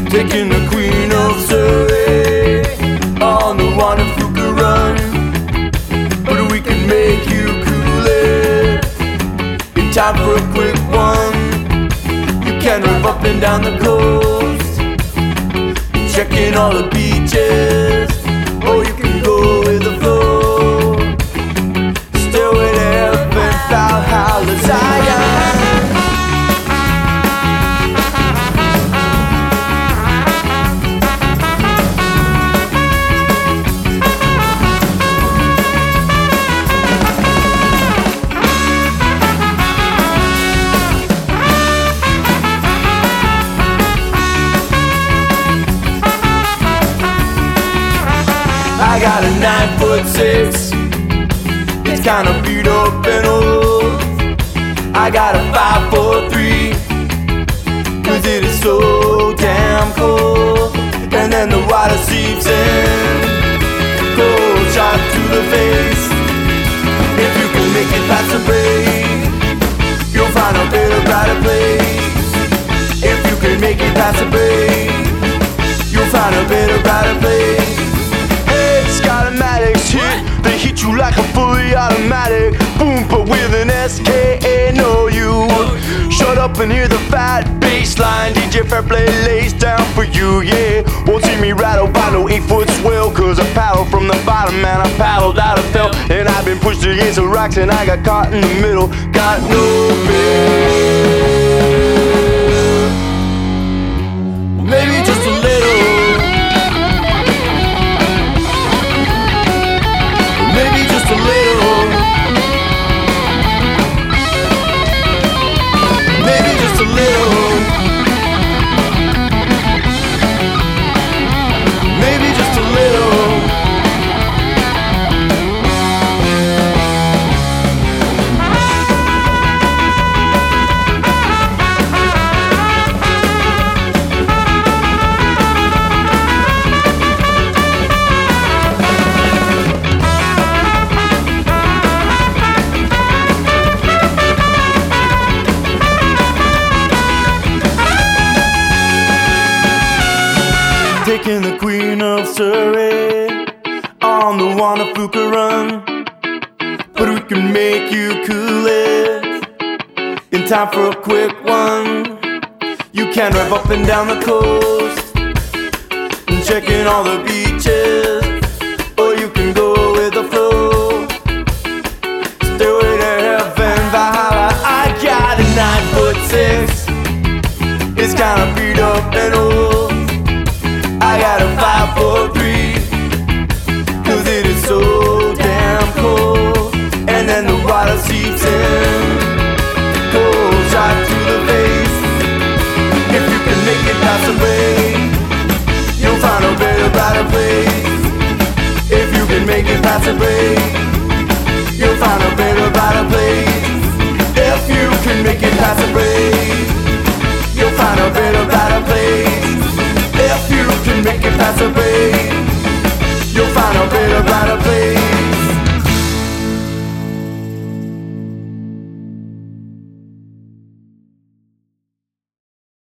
taking the Queen of Surrey on the Wanapooka run. But we can make you cool it in time for a quick one. You can drive up and down the coast, checking all the beaches, or you can go with the flow. Stairway to heaven, Valhalla, Zion. I got a 9'6", it's kinda beat up and old. I got a 5'3", cause it is so damn cold. And then the water seeps in, cold shot to the face. If you can make it past the break, you'll find a better, brighter place. If you can make it past the break, you'll find a better, brighter place. Automatics hit, they hit you like a fully automatic. Boom, but with an SKNOU. Shut up and hear the fat bass line. DJ Fairplay lays down for you, yeah. Won't see me rattle by no 8-foot swell, cause I paddle from the bottom and I paddled out of fell. And I've been pushed against the rocks and I got caught in the middle. Got no fear. Maybe just a little. Maybe just a little. Maybe just a little. Maybe just a little. Taking the Queen of Surrey on the Wanapooka run. But we can make you cool it in time for a quick one. You can drive up and down the coast and checking all the beaches, or you can go with the flow. Stairway to heaven, Valhalla. I got a 9'6", it's kinda beat up and old. I got a 5'4",